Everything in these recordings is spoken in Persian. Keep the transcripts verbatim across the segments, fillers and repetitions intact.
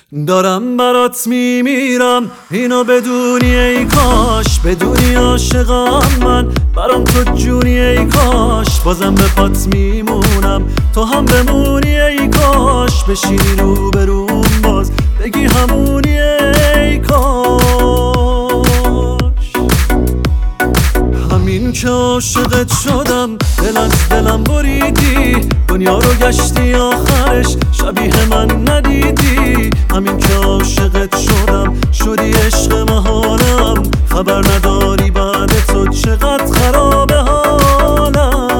دارم برات میمیرم اینو بدونی ای کاش، بدونی عاشقم من برام تو جونی ای کاش. بازم به پات میمونم تو هم بمونی ای کاش، بشینی رو بروم باز بگی همونی ای کاش. همین که عاشقت شدم دل از دلم بریدی، دنیا رو گشتی آخرش شبیه من ندیدی. همین که عاشقت شدم شدی عشق محالم، خبر نداری بعد تو چقدر خرابه حالم.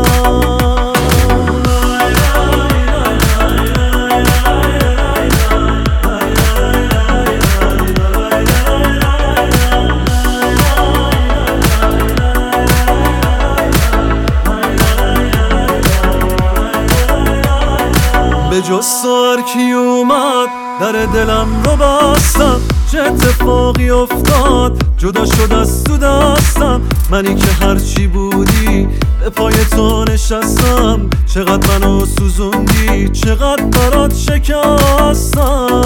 به جز تو هر کی اومد در دلم رو بستم، چه اتفاقی افتاد جدا شد از تو دستم. منی که هرچی بودی به پای تو نشستم، چقدر منو سوزوندی چقدر برات شکستم.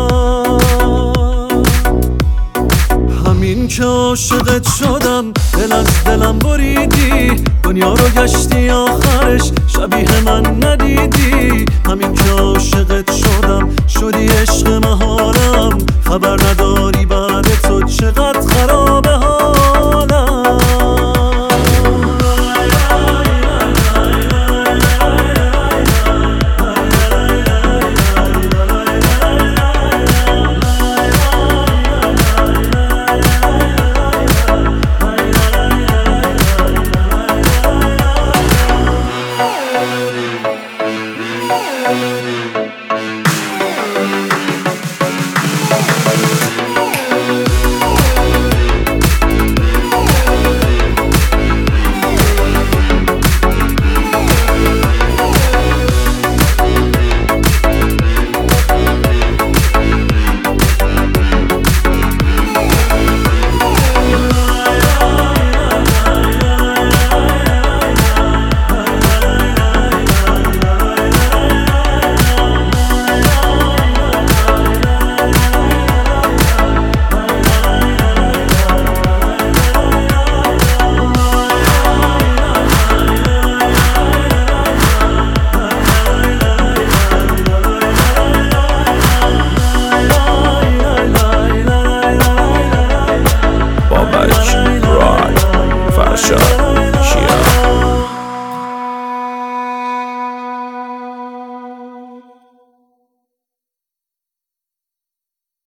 همین که عاشقت شدم دل از دلم بریدی، دنیا رو گشتی آخرش شبیه من ندیدی. همین که عاشقت شدم شدی عشق محالم، خبر نداری